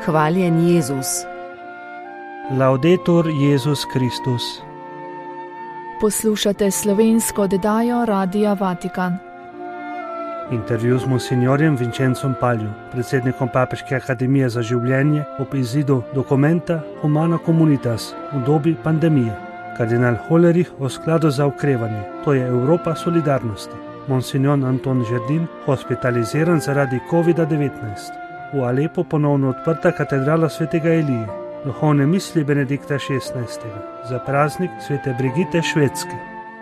Hvaljen Jezus. Laudetur Jezus Kristus. Poslušate slovensko oddajo Radia Vatikan. Intervju z monsignorjem Vincencom Palju, predsednikom Papeške akademije za življenje, ob izidu dokumenta Humana Communitas v dobi pandemije. Kardinal Hollerich o skladu za okrevanje, to je Evropa solidarnosti. Monsignor Anton Žerdin, hospitaliziran zaradi COVID-19. V Alepu ponovno odprta katedrala svetega Elije, duhovne misli Benedikta XVI. Za praznik svete Brigite Švedske.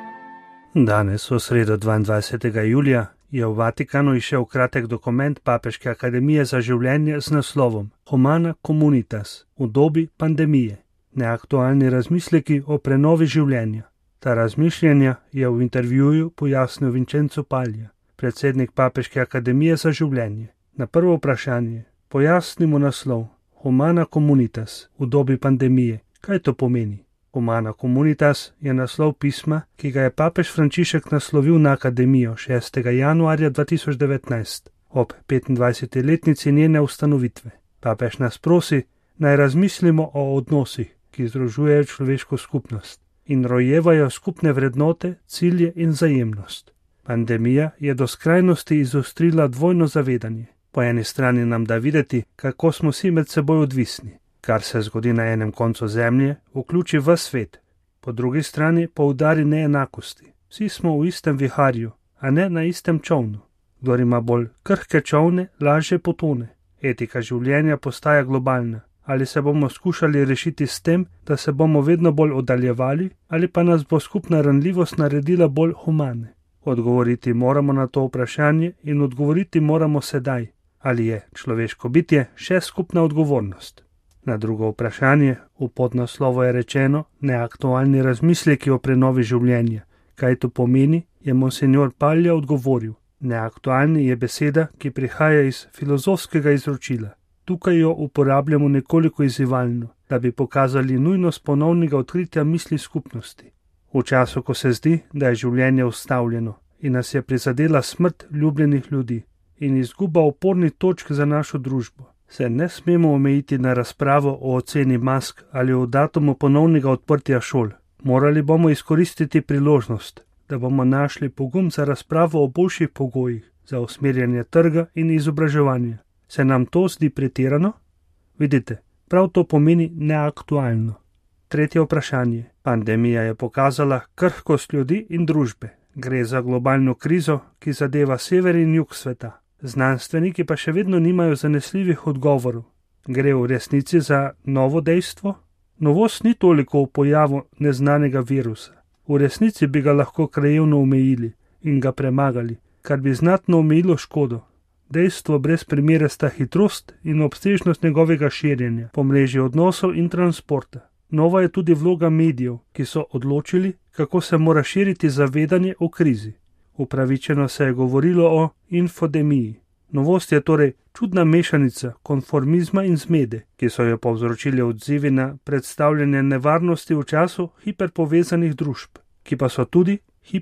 Danes, v sredo 22. julija, je v Vatikanu izšel kratek dokument Papeške akademije za življenje z naslovom Humana Communitas v dobi pandemije. Neaktualni razmisleki o prenovi življenja. Ta razmišljanja je v intervjuju pojasnil Vincenzo Palja, predsednik Papeške akademije za življenje. Na prvo vprašanje pojasnimo naslov Humana Communitas v dobi pandemije. Kaj to pomeni? Humana Communitas je naslov pisma, ki ga je papež Frančišek naslovil na akademijo 6. januarja 2019, ob 25-letnici njene ustanovitve. Papež nas prosi, naj razmislimo o odnosih, ki združujejo človeško skupnost in rojevajo skupne vrednote, cilje in vzajemnost. Pandemija je do skrajnosti izostrila dvojno zavedanje. Po eni strani nam da videti, kako smo vsi med seboj odvisni. Kar se zgodi na enem koncu zemlje, vključi v svet. Po drugi strani poudari neenakosti. Vsi smo v istem viharju, a ne na istem čovnu. Kdor ima bolj krhke čovne, lažje potone. Etika življenja postaja globalna. Ali se bomo skušali rešiti s tem, da se bomo vedno bolj oddaljevali, ali pa nas bo skupna ranljivost naredila bolj humane. Odgovoriti moramo na to vprašanje in odgovoriti moramo sedaj, ali je človeško bitje še skupna odgovornost. Na drugo vprašanje, v podnaslovu je rečeno neaktualni razmisleki o prenovi življenja. Kaj to pomeni, je monsignor Palja odgovoril. Neaktualni je beseda, ki prihaja iz filozofskega izročila. Tukaj jo uporabljamo nekoliko izzivalno, da bi pokazali nujnost ponovnega odkritja misli skupnosti. V času, ko se zdi, da je življenje ustavljeno in nas je prizadela smrt ljubljenih ljudi in izguba opornih točk za našo družbo, se ne smemo omejiti na razpravo o oceni mask ali o datumu ponovnega odprtja šol. Morali bomo izkoristiti priložnost, da bomo našli pogum za razpravo o boljših pogojih za usmerjanje trga in izobraževanja. Se nam to zdi pretirano? Vidite, prav to pomeni neaktualno. Tretje vprašanje. Pandemija je pokazala krhkost ljudi in družbe. Gre za globalno krizo, ki zadeva sever in jug sveta. Znanstveniki pa še vedno nimajo zanesljivih odgovorov. Gre v resnici za novo dejstvo? Novost ni toliko v pojavu neznanega virusa. V resnici bi ga lahko krajevno omejili in ga premagali, kar bi znatno omejilo škodo. Dejstvo brez primere sta hitrost in obsežnost njegovega širjenja po mreži odnosov in transporta. Nova je tudi vloga medijev, ki so odločili, kako se mora širiti zavedanje o krizi. Upravičeno se je govorilo o infodemiji. Novost je torej čudna mešanica konformizma in zmede, ki so jo povzročili odzivi na predstavljanje nevarnosti v času hiperpovezanih družb, ki pa so tudi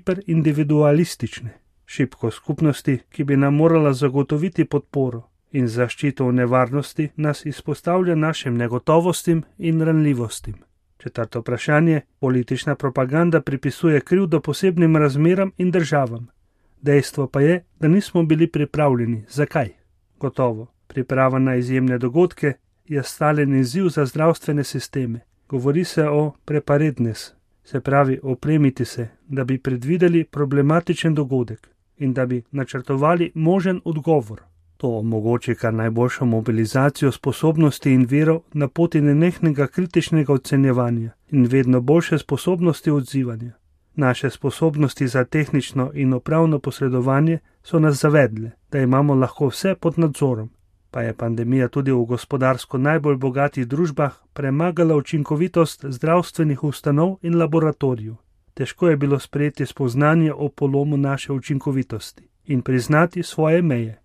hiperindividualistične. Šibko skupnosti, ki bi nam morala zagotoviti podporo in zaščito v nevarnosti, nas izpostavlja našim negotovostim in ranljivostim. Četrto vprašanje. Politična propaganda pripisuje krivdo posebnim razmeram in državam. Dejstvo pa je, da nismo bili pripravljeni. Zakaj? Gotovo, priprava na izjemne dogodke je stalen izziv za zdravstvene sisteme. Govori se o preparedness, se pravi opremiti se, da bi predvideli problematičen dogodek in da bi načrtovali možen odgovor. To omogoči kar najboljšo mobilizacijo sposobnosti in virov na poti nenehnega kritičnega ocenjevanja in vedno boljše sposobnosti odzivanja. Naše sposobnosti za tehnično in upravno posredovanje so nas zavedle, da imamo lahko vse pod nadzorom. Pa je pandemija tudi v gospodarsko najbolj bogatih družbah premagala učinkovitost zdravstvenih ustanov in laboratorijev. Težko je bilo sprejeti spoznanje o polomu naše učinkovitosti in priznati svoje meje.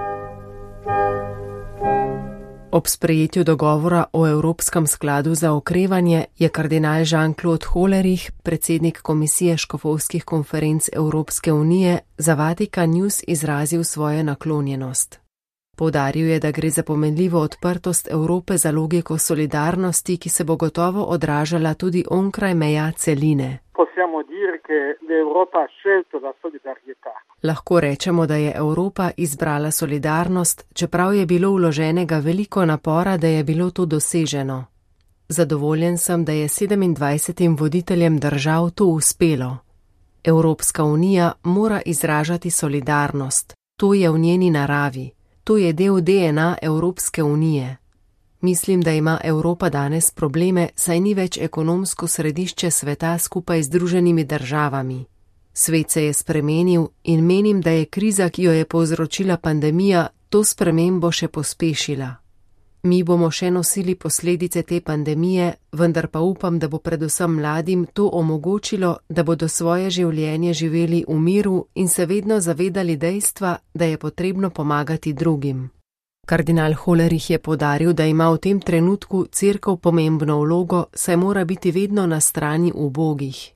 Ob sprejetju dogovora o Evropskem skladu za okrevanje je kardinal Jean-Claude Hollerich, predsednik Komisije škofovskih konferenc Evropske unije, za Vatikan News izrazil svojo naklonjenost. Poudaril je, da gre za pomenljivo odprtost Evrope za logiko solidarnosti, ki se bo gotovo odražala tudi onkraj meja celine. Lahko rečemo, da je Evropa izbrala solidarnost, čeprav je bilo vloženega veliko napora, da je bilo to doseženo. Zadovoljen sem, da je 27 voditeljem držav to uspelo. Evropska unija mora izražati solidarnost. To je v njeni naravi. To je del DNA Evropske unije. Mislim, da ima Evropa danes probleme, saj ni več ekonomsko središče sveta skupaj z Združenimi državami. Svet se je spremenil in menim, da je kriza, ki jo je povzročila pandemija, to spremembo še pospešila. Mi bomo še nosili posledice te pandemije, vendar pa upam, da bo predvsem mladim to omogočilo, da bodo svoje življenje živeli v miru in se vedno zavedali dejstva, da je potrebno pomagati drugim. Kardinal Hollerich je poudaril, da ima v tem trenutku Cerkev pomembno vlogo, saj mora biti vedno na strani ubogih.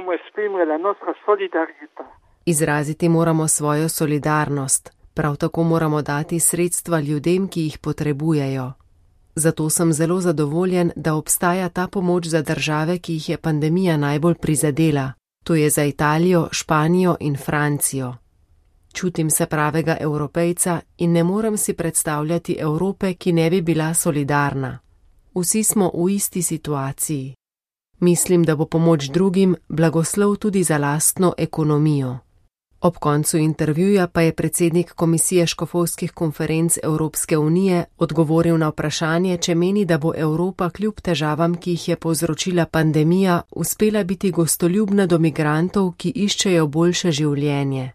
Izraziti moramo svojo solidarnost. Prav tako moramo dati sredstva ljudem, ki jih potrebujejo. Zato sem zelo zadovoljen, da obstaja ta pomoč za države, ki jih je pandemija najbolj prizadela. To je za Italijo, Španijo in Francijo. Čutim se pravega Evropejca in ne morem si predstavljati Evrope, ki ne bi bila solidarna. Vsi smo v isti situaciji. Mislim, da bo pomoč drugim blagoslov tudi za lastno ekonomijo. Ob koncu intervjuja pa je predsednik Komisije škofovskih konferenc Evropske unije odgovoril na vprašanje, če meni, da bo Evropa kljub težavam, ki jih je povzročila pandemija, uspela biti gostoljubna do migrantov, ki iščejo boljše življenje.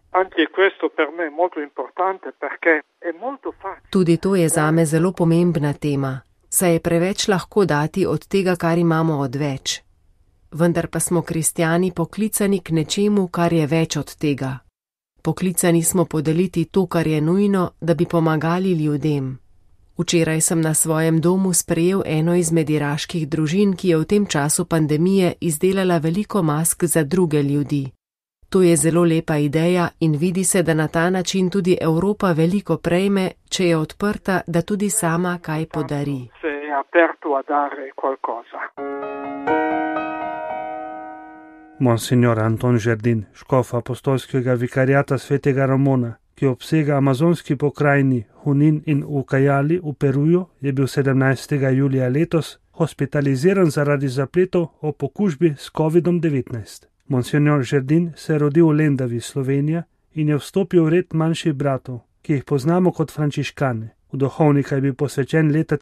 Tudi to je zame zelo pomembna tema, saj je preveč lahko dati od tega, kar imamo odveč. Vendar pa smo kristjani poklicani k nečemu, kar je več od tega. Poklicani smo podeliti to, kar je nujno, da bi pomagali ljudem. Včeraj sem na svojem domu sprejel eno izmed iraških družin, ki je v tem času pandemije izdelala veliko mask za druge ljudi. To je zelo lepa ideja in vidi se, da na ta način tudi Evropa veliko prejme, če je odprta, da tudi sama kaj podari. Monsignor Anton Žerdin, škof apostolskega vikariata svetega Ramona, ki obsega amazonski pokrajini Junín in Ucayali v Peruju, je bil 17. julija letos hospitaliziran zaradi zapletov o pokužbi s COVID-19. Monsignor Žerdin se je rodil v Lendavi, Slovenija, in je vstopil v red manjših bratov, ki jih poznamo kot frančiškane. V duhovnika je bil posvečen leta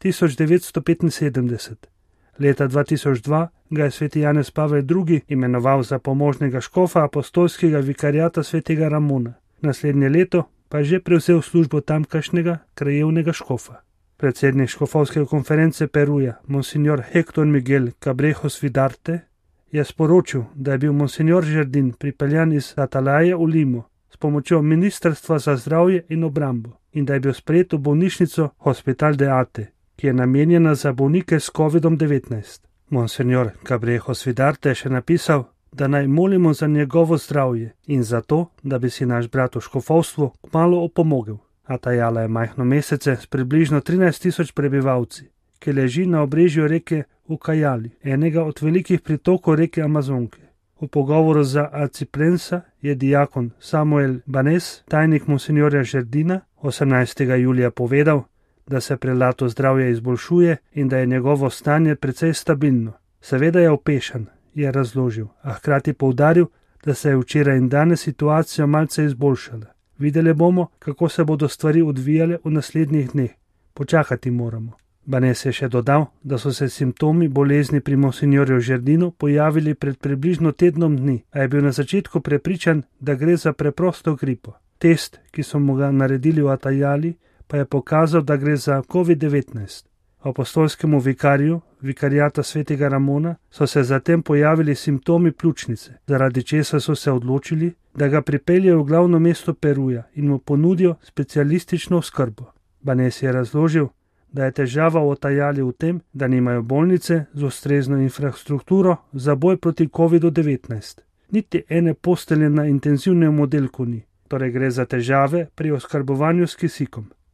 1975. Leta 2002 ga je sveti Janez Pavel II. Imenoval za pomožnega škofa apostolskega vikariata svetega Ramona. Naslednje leto pa je že prevzel službo tamkajšnjega krajevnega škofa. Predsednik škofovske konference Peruja, monsignor Héctor Miguel Cabrejos Vidarte, je sporočil, da je bil monsignor Žerdin pripeljan iz Atalaje v Limo s pomočjo Ministrstva za zdravje in obrambo in da je bil sprejet v bolnišnico Hospital de Ate, ki je namenjena za bolnike s COVID-19. Monsignor Cabrejos Vidarte je še napisal, da naj molimo za njegovo zdravje in za to, da bi si naš brat v škofovstvu kmalu opomogel. Atajala je majhno mesece s približno 13.000 prebivalci, ki leži na obrežju reke Ucayali, enega od velikih pritokov reke Amazonke. V pogovoru za Alciprensa je diakon Samuel Banes, tajnik monsignorja Žerdina, 18. julija povedal, da se prelato zdravje izboljšuje in da je njegovo stanje precej stabilno. Seveda je opešan, je razložil, a hkrati poudaril, da se je včeraj in danes situacija malce izboljšala. Videli bomo, kako se bodo stvari odvijale v naslednjih dneh. Počakati moramo. Banes je še dodal, da so se simptomi bolezni pri monsignorju Žerdinu pojavili pred približno tednom dni, a je bil na začetku prepričan, da gre za preprosto gripo. Test, ki so mu ga naredili v Atajali, pa je pokazal, da gre za COVID-19. Apostolskemu vikariju, vikariata svetega Ramona, so se zatem pojavili simptomi pljučnice, zaradi česa so se odločili, da ga pripeljejo v glavno mesto Peruja in mu ponudijo specialistično oskrbo. Banes je razložil, da je težava v Atajali v tem, da nimajo bolnice z ustrezno infrastrukturo za boj proti COVID-19. Niti ene postelje na intenzivnem oddelku ni, torej gre za težave pri oskrbovanju s kisikom.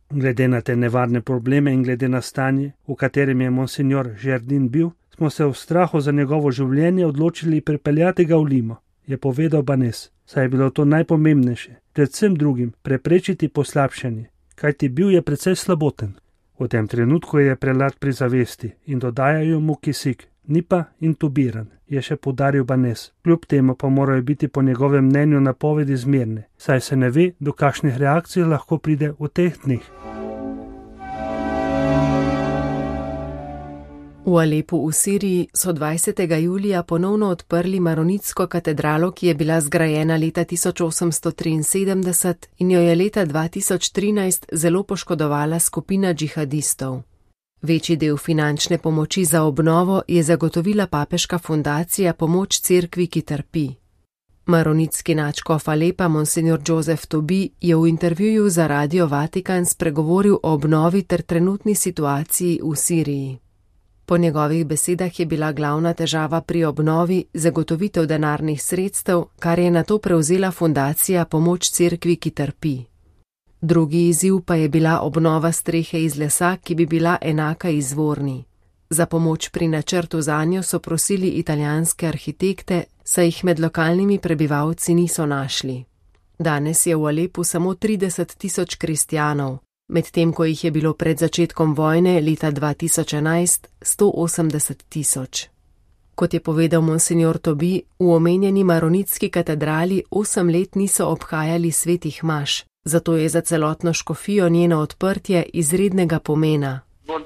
Glede na te nevarne probleme in glede na stanje, v katerem je monsignor Žerdin bil, smo se v strahu za njegovo življenje odločili pripeljati ga v Limo, je povedal Banes, saj je bilo to najpomembnejše, predvsem drugim preprečiti poslabšanje, kajti bil je precej slaboten. V tem trenutku je prelat pri zavesti in dodajajo mu kisik, ni pa intubiran, je še poudaril Banes. Kljub temu pa morajo biti po njegovem mnenju napovedi zmerne, saj se ne ve, do kakšnih reakcij lahko pride v teh dneh. V Alepu v Siriji so 20. julija ponovno odprli maronitsko katedralo, ki je bila zgrajena leta 1873 in jo je leta 2013 zelo poškodovala skupina džihadistov. Večji del finančne pomoči za obnovo je zagotovila papeška fundacija Pomoč cerkvi, ki trpi. Maronitski nadškof Alepa monsignor Joseph Tobi je v intervjuju za Radio Vatikan spregovoril o obnovi ter trenutni situaciji v Siriji. Po njegovih besedah je bila glavna težava pri obnovi zagotovitev denarnih sredstev, kar je nato prevzela fundacija Pomoč cerkvi, ki trpi. Drugi izziv pa je bila obnova strehe iz lesa, ki bi bila enaka izvorni. Za pomoč pri načrtu zanjo so prosili italijanske arhitekte, saj jih med lokalnimi prebivalci niso našli. Danes je v Alepu samo 30.000 kristjanov, medtem ko jih je bilo pred začetkom vojne leta 2011 180.000. Kot je povedal monsignor Tobi, v omenjeni maronitski katedrali 8 let niso obhajali svetih maš, zato je za celotno škofijo njeno odprtje izrednega pomena.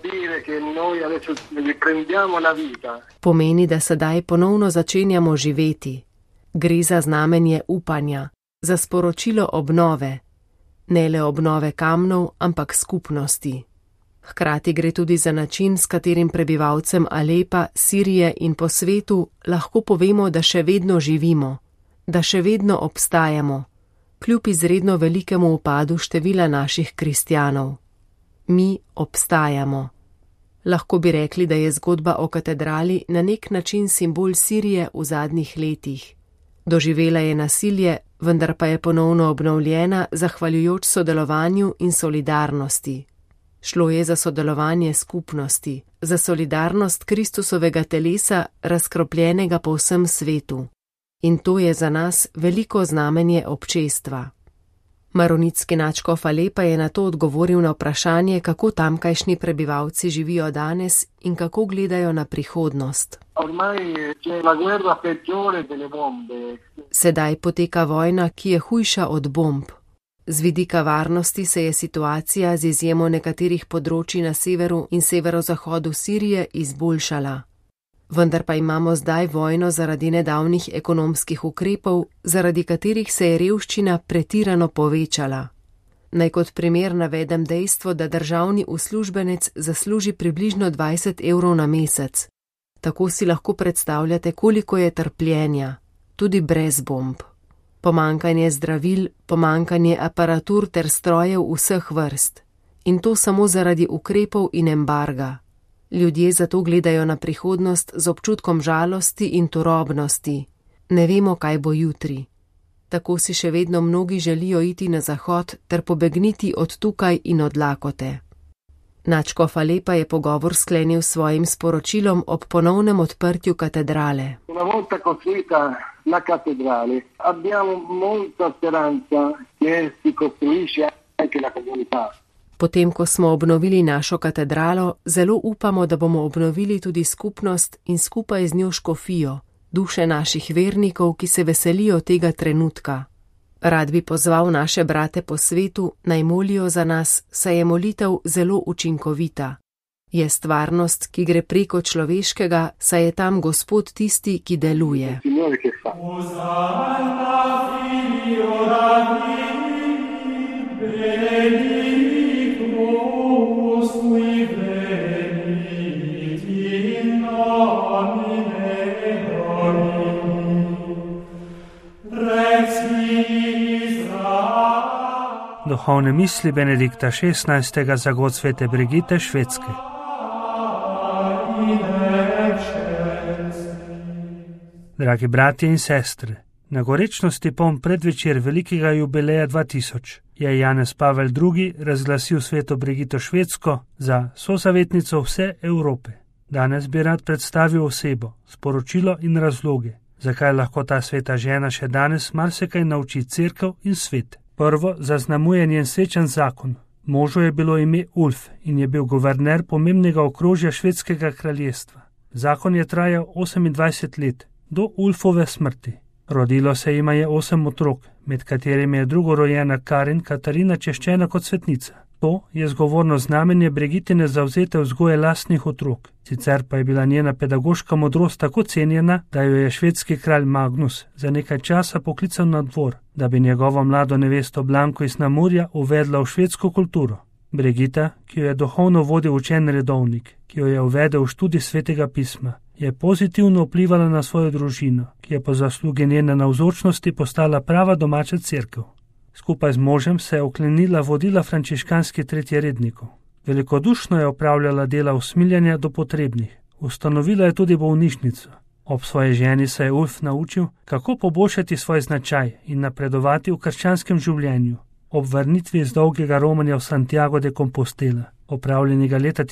Pomeni, da sedaj ponovno začenjamo živeti. Gre za znamenje upanja, za sporočilo obnove, ne le obnove kamnov, ampak skupnosti. Hkrati gre tudi za način, s katerim prebivalcem Alepa, Sirije in po svetu lahko povemo, da še vedno živimo, da še vedno obstajamo, kljub izredno velikemu upadu števila naših kristjanov. Mi obstajamo. Lahko bi rekli, da je zgodba o katedrali na nek način simbol Sirije v zadnjih letih. Doživela je nasilje, vendar pa je ponovno obnovljena zahvaljujoč sodelovanju in solidarnosti. Šlo je za sodelovanje skupnosti, za solidarnost Kristusovega telesa, razkropljenega po vsem svetu. In to je za nas veliko znamenje občestva. Maronitski nadškof Alepa je na to odgovoril na vprašanje, kako tamkajšnji prebivalci živijo danes in kako gledajo na prihodnost. Sedaj poteka vojna, ki je hujša od bomb. Z vidika varnosti se je situacija z izjemo nekaterih področji na severu in severozahodu Sirije izboljšala. Vendar pa imamo zdaj vojno zaradi nedavnih ekonomskih ukrepov, zaradi katerih se je revščina pretirano povečala. Naj kot primer navedem dejstvo, da državni uslužbenec zasluži približno 20 evrov na mesec. Tako si lahko predstavljate, koliko je trpljenja, tudi brez bomb. Pomanjkanje zdravil, pomanjkanje aparatur ter strojev vseh vrst. In to samo zaradi ukrepov in embarga. Ljudje zato gledajo na prihodnost z občutkom žalosti in turobnosti. Ne vemo, kaj bo jutri. Tako si še vedno mnogi želijo iti na zahod ter pobegniti od tukaj in od lakote. Nadškof Alepa je pogovor sklenil s svojim sporočilom ob ponovnem odprtju katedrale. Una volta costruita la cattedrale, abbiamo molta speranza che si costruisce anche la comunità. Potem, ko smo obnovili našo katedralo, zelo upamo, da bomo obnovili tudi skupnost in skupaj z njo škofijo, duše naših vernikov, ki se veselijo tega trenutka. Rad bi pozval naše brate po svetu, naj molijo za nas, saj je molitev zelo učinkovita. Je stvarnost, ki gre preko človeškega, saj je tam Gospod tisti, ki deluje. Duhovne misli Benedikta XVI. Za god svete Brigite, Švedske. Dragi bratje in sestre, na gorečnosti poln predvečer velikega jubileja 2000 je Janez Pavel II. Razglasil sveto Brigito Švedsko za sozavetnico vse Evrope. Danes bi rad predstavil osebo, sporočilo in razloge, zakaj lahko ta sveta žena še danes marsikaj nauči cerkev in svet. Prvo zaznamuje njen svečan zakon. Možu je bilo ime Ulf in je bil guverner pomembnega okrožja švedskega kraljestva. Zakon je trajal 28 let, do Ulfove smrti. Rodilo se jima je 8 otrok, med katerimi je drugorojena Karin Katarina češčena kot svetnica. To je zgovorno znamenje Brigitine zavzete vzgoje lastnih otrok. Sicer pa je bila njena pedagoška modrost tako cenjena, da jo je švedski kralj Magnus za nekaj časa poklical na dvor, da bi njegovo mlado nevesto Blanko iz Namurja uvedla v švedsko kulturo. Brigita, ki jo je duhovno vodil učen redovnik, ki jo je uvedel v študij svetega pisma, je pozitivno vplivala na svojo družino, ki je po zaslugi njene navzočnosti postala prava domača cerkev. Skupaj z možem se je oklenila vodila frančiškanskih tretjerednikov. Velikodušno je opravljala dela usmiljanja do potrebnih. Ustanovila je tudi bolnišnico. Ob svoji ženi se je Ulf naučil, kako poboljšati svoj značaj in napredovati v krščanskem življenju. Ob vrnitvi iz dolgega romanja v Santiago de Compostela, opravljenega leta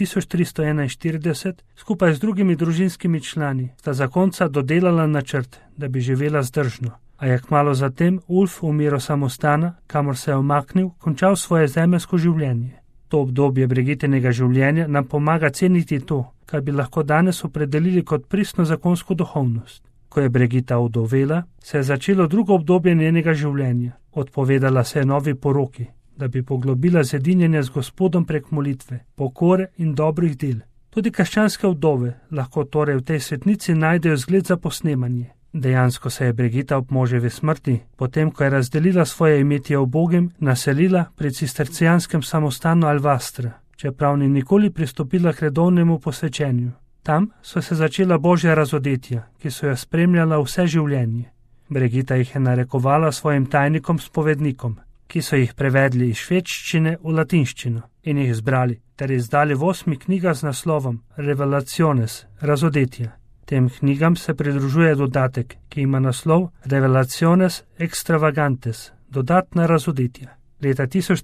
1341, skupaj z drugimi družinskimi člani, sta zakonca dodelala načrt, da bi živela zdržno. A je kmalu zatem Ulf v miru samostana, kamor se je umaknil, končal svoje zemeljsko življenje. To obdobje Brigitinega življenja nam pomaga ceniti to, kar bi lahko danes opredelili kot pristno zakonsko duhovnost. Ko je Brigita udovela, se je začelo drugo obdobje njenega življenja. Odpovedala se je novi poroki, da bi poglobila zedinjenje z Gospodom prek molitve, pokore in dobrih del. Tudi krščanske vdove lahko torej v tej svetnici najdejo zgled za posnemanje. Dejansko se je Brigita ob moževi smrti, potem ko je razdelila svoje imetje ubogim, naselila pri cistercijanskem samostanu Alvastra, čeprav ni nikoli pristopila k redovnemu posvečenju. Tam so se začela božja razodetja, ki so jo spremljala vse življenje. Brigita jih je narekovala svojim tajnikom spovednikom, ki so jih prevedli iz švedščine v latinščino in jih zbrali ter izdali v 8 knjigah z naslovom Revelaciones, razodetja. Tem knjigam se pridružuje dodatek, ki ima naslov Revelaciones extravagantes, dodatna razodetja. Leta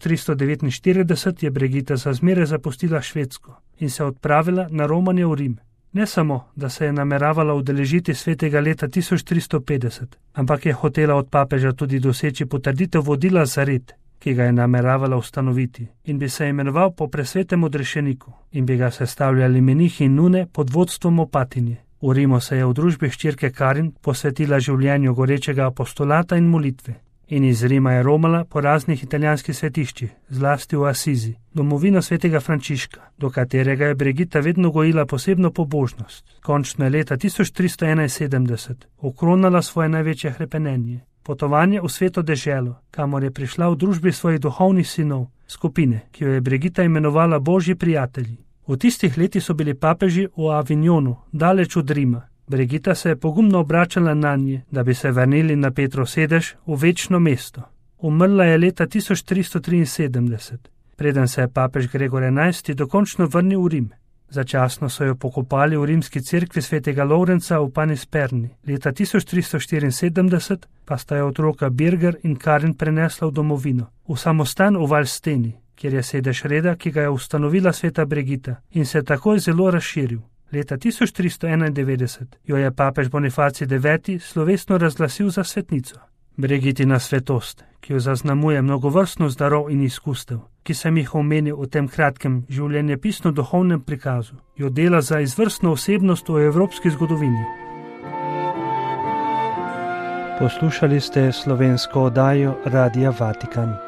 1349 je Brigita za zmeraj zapustila Švedsko in se odpravila na romanje v Rim. Ne samo, da se je nameravala udeležiti svetega leta 1350, ampak je hotela od papeža tudi doseči potrditev vodila za red, ki ga je nameravala ustanoviti, in bi se imenoval po presvetem odrešeniku in bi ga sestavljali menihi in nune pod vodstvom opatinje. V Rimu se je v družbi hčerke Karin posvetila življenju gorečega apostolata in molitve. In iz Rima je romala po raznih italijanskih svetiščih, zlasti v Asizi, domovino svetega Frančiška, do katerega je Brigita vedno gojila posebno pobožnost. Končno je leta 1371 okronala svoje največje hrepenenje. Potovanje v sveto deželo, kamor je prišla v družbi svojih duhovnih sinov, skupine, ki jo je Brigita imenovala Božji prijatelji. V tistih letih so bili papeži v Avignonu, daleč od Rima. Brigita se je pogumno obračala na nje, da bi se vrnili na Petrov sedež v večno mesto. Umrla je leta 1373, preden se je papež Gregor XI dokončno vrnil v Rim. Začasno so jo pokopali v rimski cerkvi svetega Lovrenca v Panisperni. Leta 1374 pa sta jo otroka Birger in Karin prenesla v domovino, v samostan v Valsteni, kjer je sedež reda, ki ga je ustanovila sveta Brigita in se takoj zelo razširil. Leta 1391 jo je papež Bonifacij IX slovesno razglasil za svetnico. Brigitina svetost, ki jo zaznamuje mnogovrstnost darov in izkustev, ki sem jih omenil v tem kratkem življenjepisno-duhovnem prikazu, jo dela za izvrstno osebnost v evropski zgodovini. Poslušali ste slovensko oddajo Radia Vatikan.